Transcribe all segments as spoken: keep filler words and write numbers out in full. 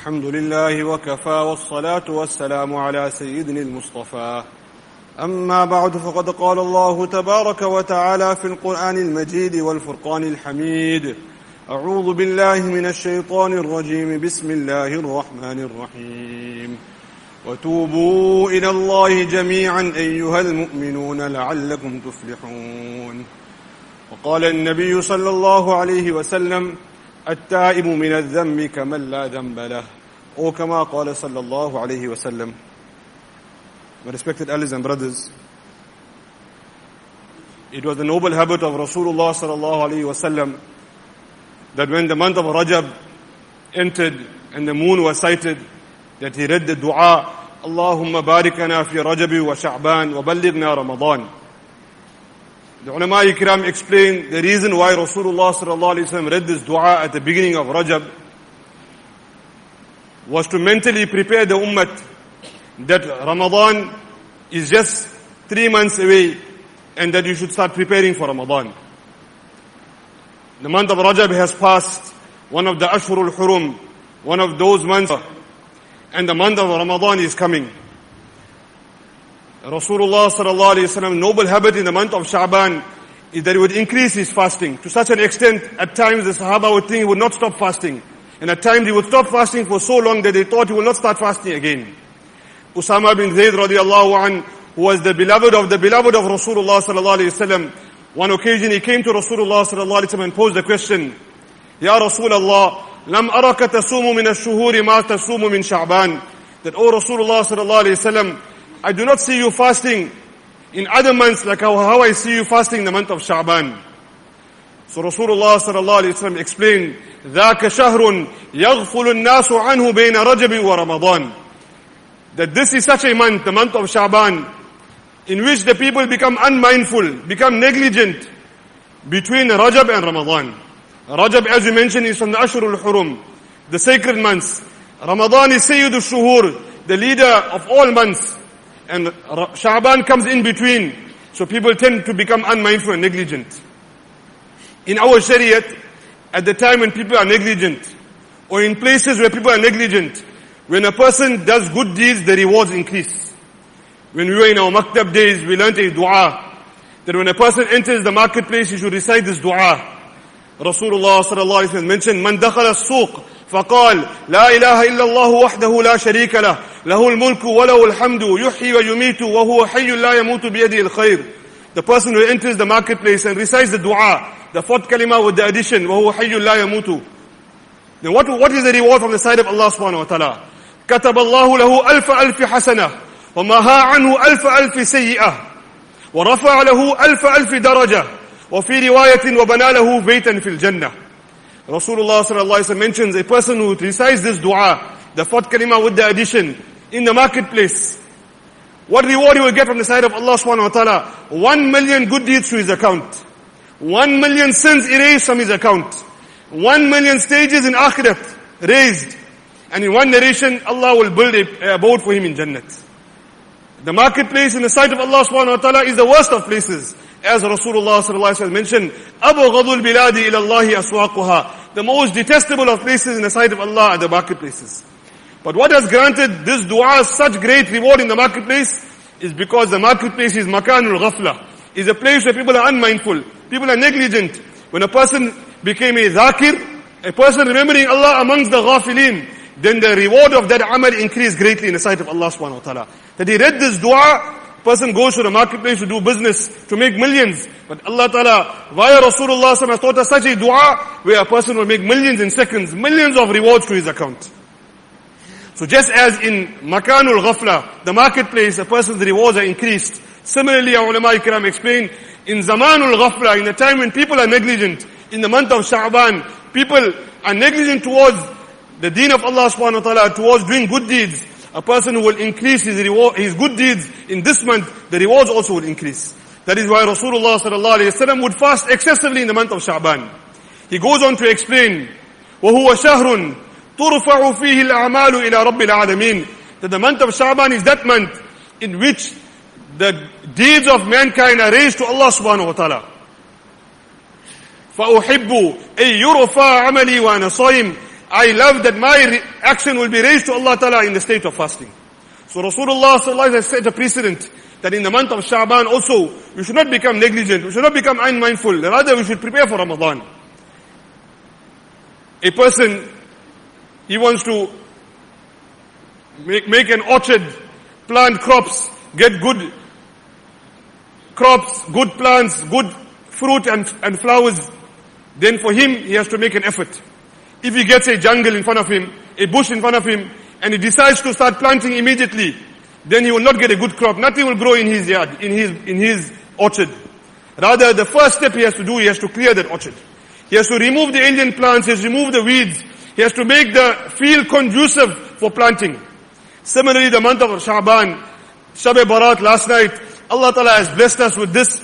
الحمد لله وكفى والصلاة والسلام على سيدنا المصطفى. أما بعد، فقد قال الله تبارك وتعالى في القرآن المجيد والفرقان الحميد: أعوذ بالله من الشيطان الرجيم، بسم الله الرحمن الرحيم. وتوبوا إلى الله جميعا أيها المؤمنون لعلكم تفلحون. وقال النبي صلى الله عليه وسلم: التائب من الذنب كمن لا ذنب له. Or كما قال صلى الله عليه وسلم. My respected elders and brothers, it was the noble habit of Rasulullah sallallahu alaihi wasallam that when the month of Rajab entered and the moon was sighted, that he read the dua, Allahumma barikana fi Rajabi wa Sha'ban wa ballighna Ramadan. The ulama ikram explained the reason why Rasulullah sallallahu alaihi wasallam read this dua at the beginning of Rajab was to mentally prepare the ummah that Ramadan is just three months away and that you should start preparing for Ramadan. The month of Rajab has passed, one of the Ashhurul Hurum, one of those months, and the month of Ramadan is coming. Rasulullah sallallahu alaihi wasallam noble habit in the month of Sha'ban is that he would increase his fasting to such an extent at times the Sahaba would think he would not stop fasting, and at times he would stop fasting for so long that they thought he will not start fasting again. Usama bin Zayd radiallahu anh, who was the beloved of the beloved of Rasulullah sallallahu alaihi wasallam, one occasion he came to Rasulullah sallallahu alaihi wasallam and posed the question: Ya Rasulullah, lam araka tasumu min ash-shuhuri ma tasumu min Sha'ban. That, O Rasulullah sallallahu alaihi wasallam, I do not see you fasting in other months like how, how I see you fasting in the month of Sha'ban. So Rasulullah sallallahu alaihi wasallam explained, ذَاكَ شَهْرٌ يَغْفُلُ النَّاسُ عَنْهُ بَيْنَ رَجَبِ وَرَمَضَانِ. That this is such a month, the month of Sha'ban, in which the people become unmindful, become negligent between Rajab and Ramadan. Rajab, as we mentioned, is from the Ashhurul Hurum, the sacred months. Ramadan is Sayyidul Shuhur, the leader of all months. And Sha'ban comes in between. So people tend to become unmindful and negligent. In our Shariat, at the time when people are negligent, or in places where people are negligent, when a person does good deeds, the rewards increase. When we were in our maktab days, we learned a dua, that when a person enters the marketplace, he should recite this dua. Rasulullah sallallahu alaihi wasallam mentioned, Man dakhala as-suq, فقال لا إله إلا الله وحده لا شريك له له الملك وله الحمد يحيي ويميت وهو حي لا يموت بيده الخير. The person who enters the marketplace and recites the dua, the fourth kalima with the addition, وهو حي لا يموت. Then what, what is the reward from the side of Allah subhanahu wa ta'ala? كتب الله له ألف ألف حسنة ومها عنه ألف ألف سيئة ورفع له ألف ألف درجة وفي رواية وبنى له بيتا في الجنة. Rasulullah sallallahu alaihi wasallam mentions a person who recites this dua, the fourth kalima with the addition, in the marketplace, what reward he will get from the side of Allah subhanahu wa ta'ala? One million good deeds to his account. One million sins erased from his account. One million stages in akhirat raised. And in one narration, Allah will build a abode for him in Jannat. The marketplace in the sight of Allah subhanahu wa ta'ala is the worst of places. As Rasulullah sallallahu alaihi wasallam mentioned, أَبْغَضُ الْبِلَادِ إِلَى اللَّهِ أَسْوَاقُهَا. The most detestable of places in the sight of Allah are the marketplaces. But what has granted this dua such great reward in the marketplace is because the marketplace is makanul ghafla, is a place where people are unmindful, people are negligent. When a person became a dhakir, a person remembering Allah amongst the ghafilin, then the reward of that amal increased greatly in the sight of Allah subhanahu wa ta'ala. That he read this dua, person goes to the marketplace to do business, to make millions. But Allah Ta'ala, via Rasulullah sallallahu alaihi wasallam, has taught us such a dua where a person will make millions in seconds, millions of rewards to his account. So just as in Makanul Ghafla, the marketplace, a person's rewards are increased. Similarly, our ulama ikram explain, in Zamanul Ghafla, in the time when people are negligent, in the month of Sha'ban, people are negligent towards the deen of Allah subhanahu wa ta'ala, towards doing good deeds. A person who will increase his reward, his good deeds in this month, the rewards also will increase. That is why Rasulullah sallallahu alaihi wasallam would fast excessively in the month of Sha'ban. He goes on to explain, وَهُوَ شَهْرٌ تُرْفَعُ فِيهِ الْأَعْمَالُ إِلَى رَبِّ الْعَالَمِينَ. That the month of Sha'ban is that month in which the deeds of mankind are raised to Allah subhanahu wa ta'ala. فَأُحِبُّ أَن يُرْفَعَ عَمَلِي وَأَنَا صَائِمٌ. I love that my re- action will be raised to Allah Ta'ala in the state of fasting. So Rasulullah Sallallahu Alaihi Wasallam has set a precedent that in the month of Sha'ban also, we should not become negligent, we should not become unmindful, rather we should prepare for Ramadan. A person, he wants to make, make an orchard, plant crops, get good crops, good plants, good fruit and, and flowers, then for him, he has to make an effort. If he gets a jungle in front of him, a bush in front of him, and he decides to start planting immediately, then he will not get a good crop. Nothing will grow in his yard, in his, in his orchard. Rather, the first step he has to do, he has to clear that orchard. He has to remove the alien plants, he has to remove the weeds, he has to make the field conducive for planting. Similarly, the month of Sha'ban, Shab-e-Barat last night, Allah Ta'ala has blessed us with this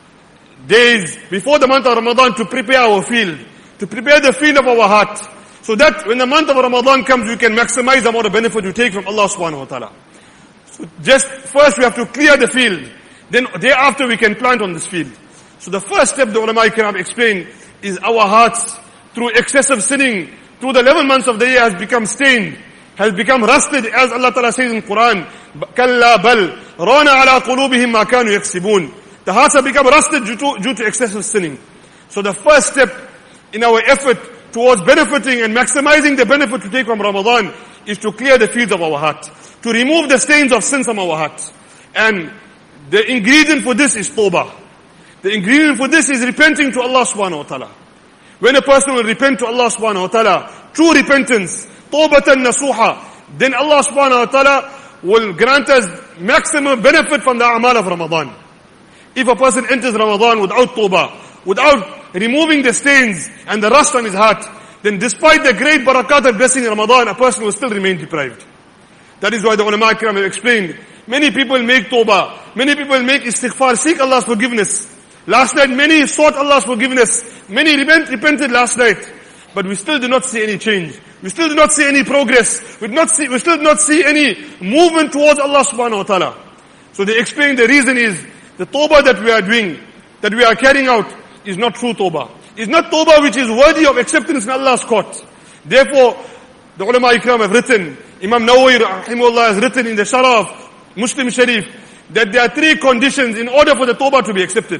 days before the month of Ramadan to prepare our field, to prepare the field of our heart, so that when the month of Ramadan comes, we can maximize the amount of benefit we take from Allah Subhanahu Wa Ta'ala. So just first we have to clear the field, then thereafter we can plant on this field. So the first step the ulama kiram explained is our hearts, through excessive sinning, through the eleven months of the year, has become stained, has become rusted, as Allah Ta'ala says in Quran, Kalla bal, rana ala qulubihim ma kanu yaksibun. The hearts have become rusted due to, due to excessive sinning. So the first step in our effort towards benefiting and maximizing the benefit to take from Ramadan is to clear the fields of our heart, to remove the stains of sins from our heart. And the ingredient for this is tawbah. The ingredient for this is repenting to Allah subhanahu wa ta'ala. When a person will repent to Allah subhanahu wa ta'ala, true repentance, tawbatan nasuha, then Allah subhanahu wa ta'ala will grant us maximum benefit from the a'mal of Ramadan. If a person enters Ramadan without tawbah, without removing the stains and the rust on his heart, then despite the great barakat of blessing in Ramadan, a person will still remain deprived. That is why the ulama kiram have explained, many people make tawbah, many people make istighfar, seek Allah's forgiveness. Last night many sought Allah's forgiveness, many repent, repented last night, but we still do not see any change. We still do not see any progress. We, do not see, we still do not see any movement towards Allah subhanahu wa ta'ala. So they explain the reason is, the tawbah that we are doing, that we are carrying out, is not true tawbah. It's not tawbah which is worthy of acceptance in Allah's court. Therefore, the ulama ikram have written, Imam Nawawi rahimahullah has written in the Sharh of Muslim Sharif, that there are three conditions in order for the tawbah to be accepted.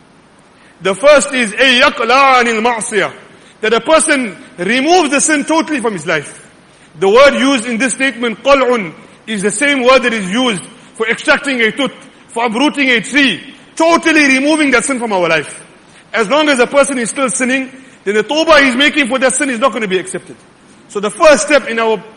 The first is, ay yaqla anil ma'siyah, that a person removes the sin totally from his life. The word used in this statement, qal'un, is the same word that is used for extracting a tooth, for uprooting a tree, totally removing that sin from our life. As long as a person is still sinning, then the tawbah he's making for that sin is not going to be accepted. So the first step in our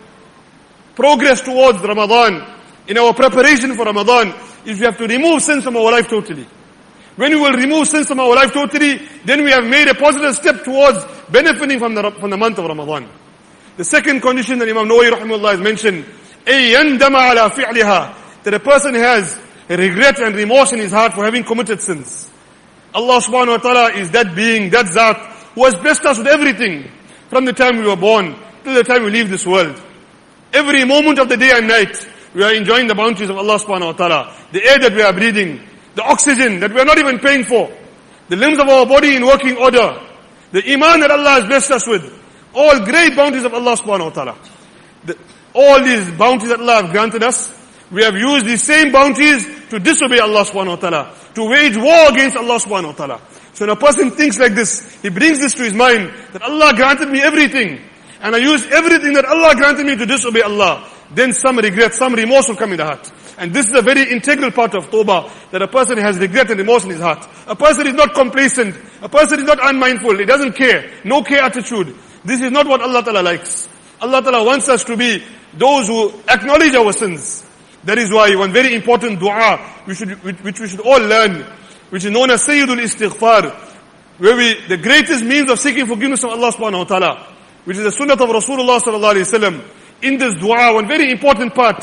progress towards Ramadan, in our preparation for Ramadan, is we have to remove sins from our life totally. When we will remove sins from our life totally, then we have made a positive step towards benefiting from the, from the month of Ramadan. The second condition that Imam Nawawi rahimahullah has mentioned, ay yandama ala fi'liha, that a person has regret and remorse in his heart for having committed sins. Allah subhanahu wa ta'ala is that being, that Zat, who has blessed us with everything, from the time we were born, till the time we leave this world. Every moment of the day and night, we are enjoying the bounties of Allah subhanahu wa ta'ala. The air that we are breathing, the oxygen that we are not even paying for, the limbs of our body in working order, the iman that Allah has blessed us with, all great bounties of Allah subhanahu wa ta'ala. The, all these bounties that Allah has granted us, we have used these same bounties to disobey Allah subhanahu wa ta'ala, to wage war against Allah subhanahu wa ta'ala. So when a person thinks like this, he brings this to his mind, that Allah granted me everything, and I used everything that Allah granted me to disobey Allah, then some regret, some remorse will come in the heart. And this is a very integral part of tawbah, that a person has regret and remorse in his heart. A person is not complacent, a person is not unmindful, he doesn't care, no care attitude. This is not what Allah Ta'ala likes. Allah Ta'ala wants us to be those who acknowledge our sins. That is why one very important dua, which, should, which we should all learn, which is known as Sayyidul Istighfar, where we, the greatest means of seeking forgiveness from Allah subhanahu wa ta'ala, which is the sunnah of Rasulullah sallallahu alayhi wa sallam. In this dua, one very important part,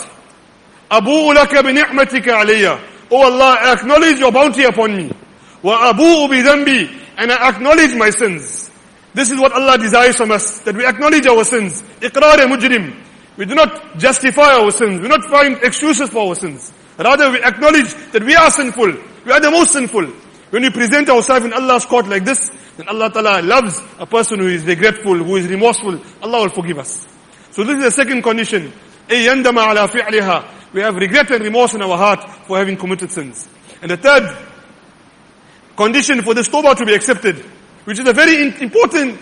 Abu'u laka bi ni'matika alayya. Oh Allah, I acknowledge your bounty upon me. Wa abu'u bi dhanbi, and I acknowledge my sins. This is what Allah desires from us, that we acknowledge our sins. Iqrar mujrim. We do not justify our sins. We do not find excuses for our sins. Rather, we acknowledge that we are sinful. We are the most sinful. When we present ourselves in Allah's court like this, then Allah Ta'ala loves a person who is regretful, who is remorseful. Allah will forgive us. So this is the second condition. أَيْ يَنْدَمَ عَلَى فِعْلِهَا. We have regret and remorse in our heart for having committed sins. And the third condition for this tawbah to be accepted, which is a very important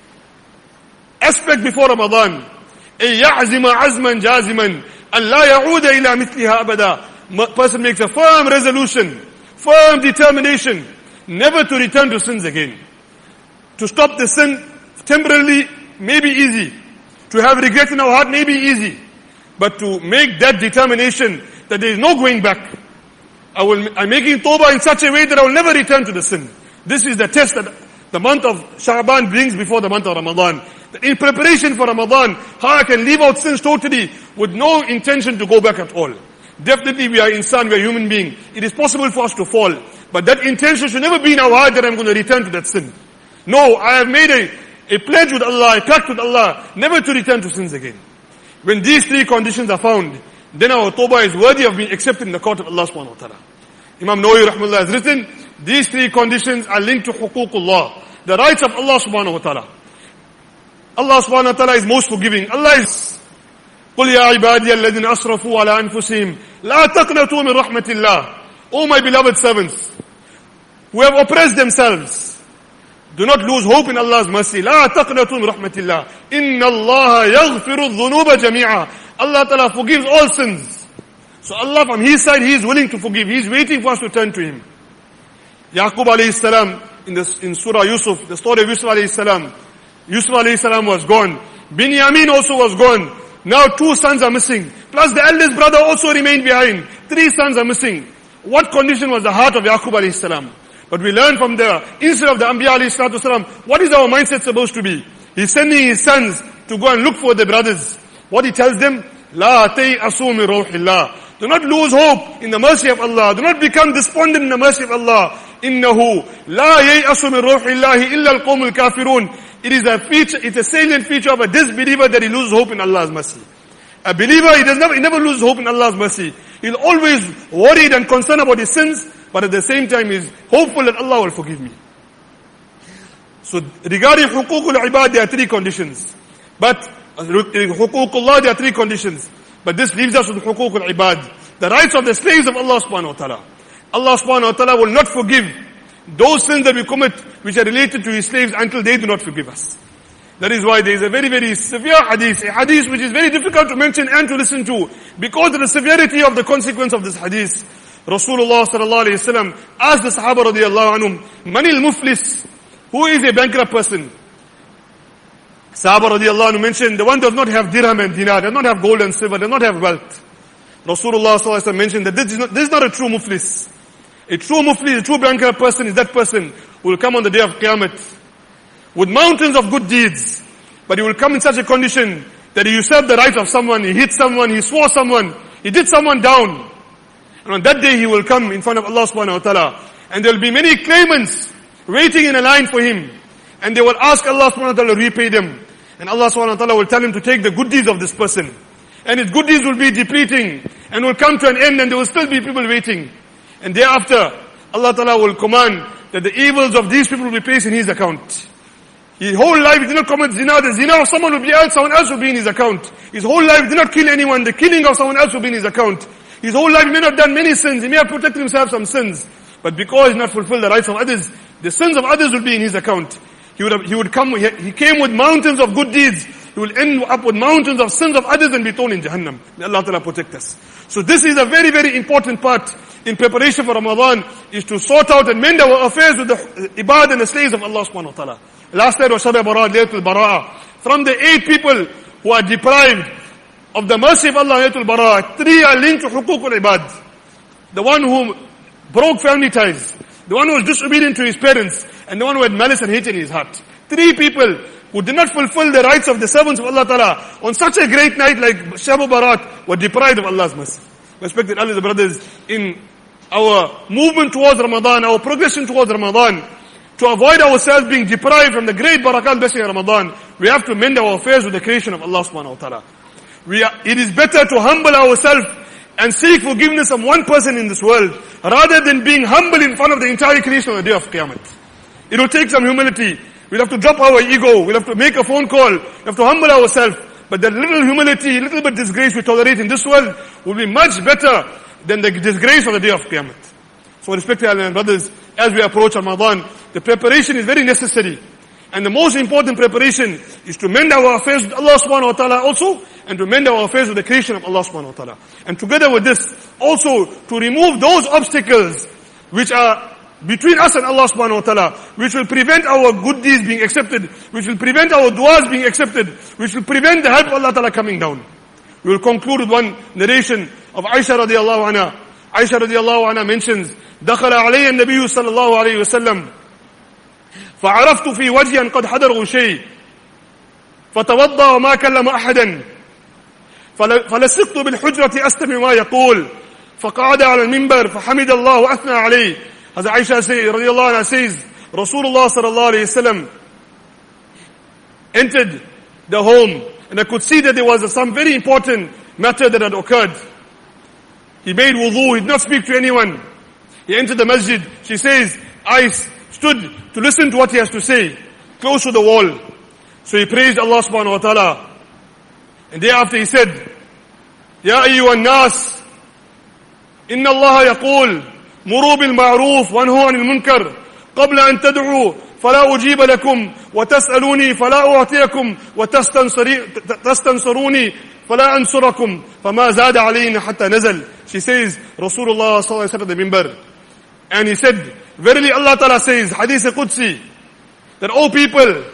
aspect before Ramadan. أَيْ يَعْزِمَ عَزْمًا جَازِمًا أَنْ لَا يَعُودَ إِلَى مِثْلِهَا أَبَدًا. Person makes a firm resolution, firm determination, never to return to sins again. To stop the sin temporarily may be easy. To have regret in our heart may be easy. But to make that determination that there is no going back. I will, I'm making tawbah in such a way that I will never return to the sin. This is the test that the month of Sha'ban brings before the month of Ramadan. That in preparation for Ramadan, how I can leave out sins totally with no intention to go back at all. Definitely we are insan, we are human being. It is possible for us to fall. But that intention should never be in our heart that I'm going to return to that sin. No, I have made a, a pledge with Allah, a pact with Allah, never to return to sins again. When these three conditions are found, then our tawbah is worthy of being accepted in the court of Allah subhanahu wa ta'ala. Imam Nawawi rahmatullah has written, these three conditions are linked to huququllah, the rights of Allah subhanahu wa ta'ala. Allah subhanahu wa ta'ala is most forgiving. Allah is, قُلْ يَا عِبَادِيَ الَّذِينَ أَسْرَفُوا عَلَىٰ أَنفُسِهِمْ لَا تَقْنَطُوا مِنْ رَحْمَةِ اللَّهِ. O my beloved servants, who have oppressed themselves, do not lose hope in Allah's mercy. لا تقنطوا من رحمة الله. إن الله يغفر الذنوب جميعا. Allah Ta'ala forgives all sins. So Allah from His side, He is willing to forgive. He is waiting for us to turn to Him. Yaqub alayhi salam, in, the, in Surah Yusuf, the story of Yusuf alayhi salam. Yusuf alayhi salam was gone. Binyamin also was gone. Now two sons are missing. Plus the eldest brother also remained behind. Three sons are missing. What condition was the heart of Yaqub alayhi salam? But we learn from the instead of the Anbiya alayhi salatu wasalam, what is our mindset supposed to be? He's sending his sons to go and look for the brothers. What he tells them, La tay'asu min rawhillah. Do not lose hope in the mercy of Allah. Do not become despondent in the mercy of Allah. Innahu la yay'asu min rawhillahi illa al-qawmul kafirun. It is a feature, it's a salient feature of a disbeliever that he loses hope in Allah's mercy. A believer, he does never, he never loses hope in Allah's mercy. He's always worried and concerned about his sins, but at the same time is hopeful that Allah will forgive me. So regarding huququl ibad, there are three conditions. But huququllah, there are three conditions. But this leaves us with huququl ibad, the rights of the slaves of Allah subhanahu wa ta'ala. Allah subhanahu wa ta'ala will not forgive those sins that we commit which are related to His slaves until they do not forgive us. That is why there is a very, very severe hadith, a hadith which is very difficult to mention and to listen to because of the severity of the consequence of this hadith. Rasulullah sallallahu alayhi wa sallam asked the Sahaba radiyallahu anhum, Manil muflis, who is a bankrupt person? Sahaba radiyallahu anhu mentioned, the one does not have dirham and dinar, does not have gold and silver, does not have wealth. Rasulullah sallallahu alayhi wa sallam mentioned that this is, not, this is not a true muflis. A true muflis, a true bankrupt person is that person who will come on the day of Qiyamah with mountains of good deeds, but he will come in such a condition that he usurped the right of someone, he hit someone, he swore someone, he did someone down. And on that day he will come in front of Allah subhanahu wa ta'ala, and there will be many claimants waiting in a line for him, and they will ask Allah subhanahu wa ta'ala to repay them, and Allah subhanahu wa ta'ala will tell him to take the good deeds of this person, and his good deeds will be depleting, and will come to an end, and there will still be people waiting, and thereafter Allah ta'ala will command that the evils of these people will be placed in his account. His whole life he did not commit zina. The zina of someone will be else, someone else will be in his account. His whole life he did not kill anyone. The killing of someone else will be in his account. His whole life he may not have done many sins. He may have protected himself from sins. But because he did not fulfill the rights of others, the sins of others will be in his account. He would have, he would come, he, he came with mountains of good deeds. He will end up with mountains of sins of others and be thrown in Jahannam. May Allah Ta'ala protect us. So this is a very, very important part in preparation for Ramadan, is to sort out and mend our affairs with the ibad and the slaves of Allah subhanahu wa ta'ala. Last night was Shab Baraa, Laylatul Baraa. From the eight people who are deprived of the mercy of Allah, Laylatul Baraa, three are linked to huququl ibad. The one who broke family ties, the one who was disobedient to his parents, and the one who had malice and hate in his heart. Three people who did not fulfill the rights of the servants of Allah Ta'ala on such a great night like Shab Barat were deprived of Allah's mercy. Respected elders and brothers, in our movement towards Ramadan, our progression towards Ramadan, to avoid ourselves being deprived from the great barakat blessing of Ramadan, we have to mend our affairs with the creation of Allah subhanahu wa ta'ala. We are, it is better to humble ourselves and seek forgiveness from one person in this world rather than being humble in front of the entire creation on the day of Qiyamah. It will take some humility. We'll have to drop our ego. We'll have to make a phone call. We'll have to humble ourselves. But that little humility, little bit disgrace we tolerate in this world will be much better than the disgrace on the day of Qiyamah. So respected brothers, as we approach Ramadan, the preparation is very necessary. And the most important preparation is to mend our affairs with Allah subhanahu wa ta'ala also, and to mend our affairs with the creation of Allah subhanahu wa ta'ala. And together with this, also to remove those obstacles which are between us and Allah subhanahu wa ta'ala, which will prevent our good deeds being accepted, which will prevent our du'as being accepted, which will prevent the help of Allah ta'ala coming down. We will conclude with one narration of Aisha radiallahu anha. Aisha radiallahu anha mentions, دخل علي النبي صلى الله عليه وسلم فعرفت في وجهي أن قد حضره شيء فتوضأ وما كلم أحدا فلصقت بالحجرة أستمع ما يقول فقعد على المنبر فحمد الله وأثنى عليه. As Aisha radiallahu anha says, Rasulullah sallallahu alayhi wasallam entered the home, and I could see that there was some very important matter that had occurred. He made wudu, he did not speak to anyone. He entered the masjid. She says, I stood to listen to what he has to say, close to the wall. So he praised Allah subhanahu wa ta'ala. And thereafter he said, Ya ayyuhan nas, inna Allah yaqul, مروا بالمعروف وانهوا عن المنكر قبل أن تدعوا فلا أجيب لكم وتسألوني فلا أعطيكم وتستنصروني فلا أنصركم فما زاد علينا حتى نزل. She says, Rasulullah sallallahu alaihi wasallam the minbar, and he said, verily Allah Ta'ala says, Hadith Qudsi, that all people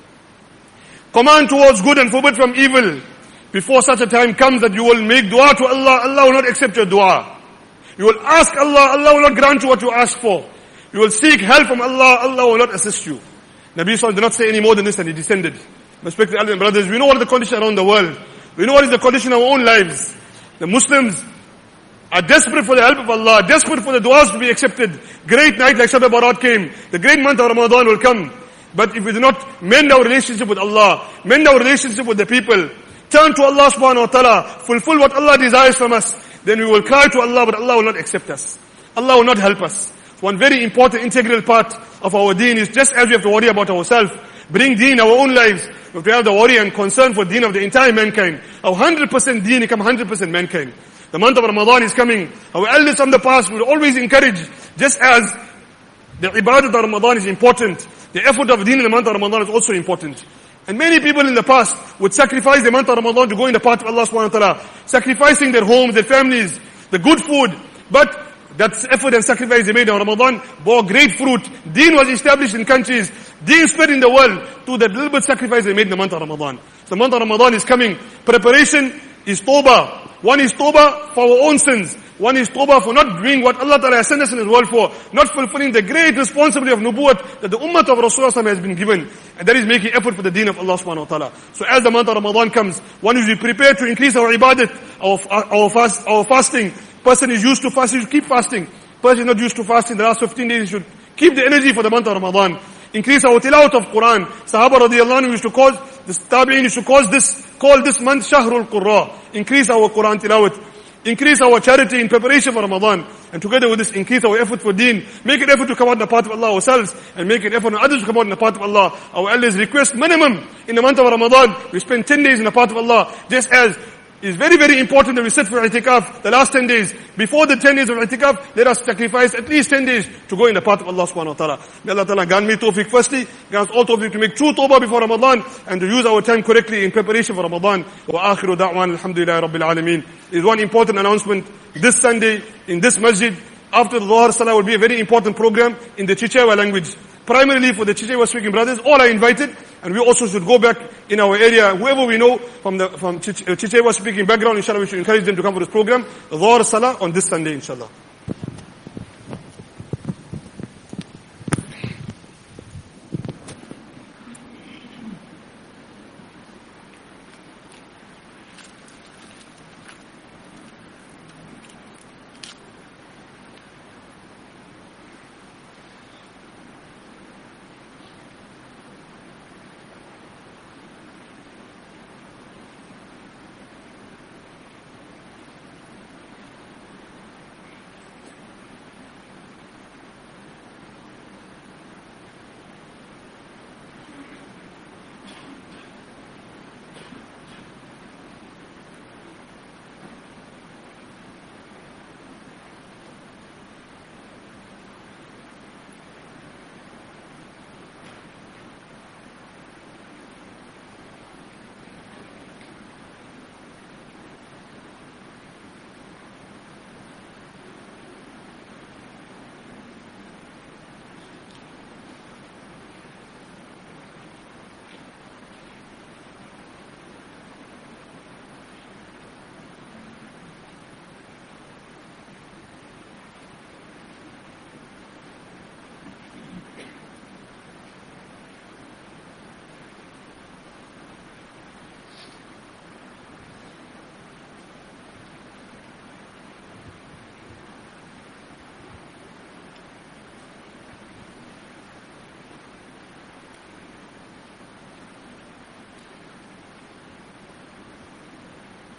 command towards good and forbid from evil before such a time comes that you will make dua to Allah, Allah will not accept your dua. You will ask Allah, Allah will not grant you what you ask for. You will seek help from Allah, Allah will not assist you. Nabi Sallallahu did not say any more than this, and he descended. Respected elders and brothers, we know what is the condition around the world. We know what is the condition of our own lives. The Muslims are desperate for the help of Allah, desperate for the du'as to be accepted. Great night like Shab Barat came. The great month of Ramadan will come. But if we do not mend our relationship with Allah, mend our relationship with the people, turn to Allah subhanahu wa ta'ala, fulfill what Allah desires from us, then we will cry to Allah, but Allah will not accept us. Allah will not help us. One very important integral part of our deen is, just as we have to worry about ourselves, bring deen in our own lives, we have to have the worry and concern for deen of the entire mankind. Our one hundred percent deen become one hundred percent mankind. The month of Ramadan is coming. Our elders from the past will always encourage, just as the ibadat of Ramadan is important, the effort of deen in the month of Ramadan is also important. And many people in the past would sacrifice the month of Ramadan to go in the path of Allah subhanahu wa ta'ala, sacrificing their homes, their families, the good food. But that effort and sacrifice they made in Ramadan bore great fruit. Deen was established in countries. Deen spread in the world through that little bit sacrifice they made in the month of Ramadan. So the month of Ramadan is coming. Preparation is tawbah. One is tawbah for our own sins. One is tawbah for not doing what Allah Ta'ala has sent us in His world for, not fulfilling the great responsibility of nubuwwat that the ummah of Rasulullah has been given. And that is making effort for the deen of Allah subhanahu wa ta'ala. So as the month of Ramadan comes, one is be prepared to increase our ibadat, our, our, fast, our fasting. Person is used to fasting, should keep fasting. Person is not used to fasting the last fifteen days, should keep the energy for the month of Ramadan. Increase our tilawat of Quran. Sahaba radiallahu anhu used to call, the tabi'in used to call this, call this month Shahrul Qurra. Increase our Quran tilawat. Increase our charity in preparation for Ramadan. And together with this, increase our effort for deen. Make an effort to come out in the path of Allah ourselves, and make an effort on others to come out in the path of Allah. Our elders request minimum in the month of Ramadan, we spend ten days in the path of Allah, just as it's very, very important that we sit for i'tikaf the last ten days. Before the ten days of i'tikaf, let us sacrifice at least ten days to go in the path of Allah subhanahu wa ta'ala. May Allah ta'ala grant me tawfiq firstly, grant us all tawfiq to make true tawbah before Ramadan, and to use our time correctly in preparation for Ramadan. Wa akhiru da'wan alhamdulillahi rabbil alameen. Is one important announcement. This Sunday, in this masjid, after the Dhuhr Salah will be a very important program in the Chichewa language. Primarily for the Chichewa speaking brothers, all are invited, and we also should go back in our area, whoever we know from the from Chichewa speaking background, inshallah we should encourage them to come for this program, the Dhuhr Salah on this Sunday, inshallah.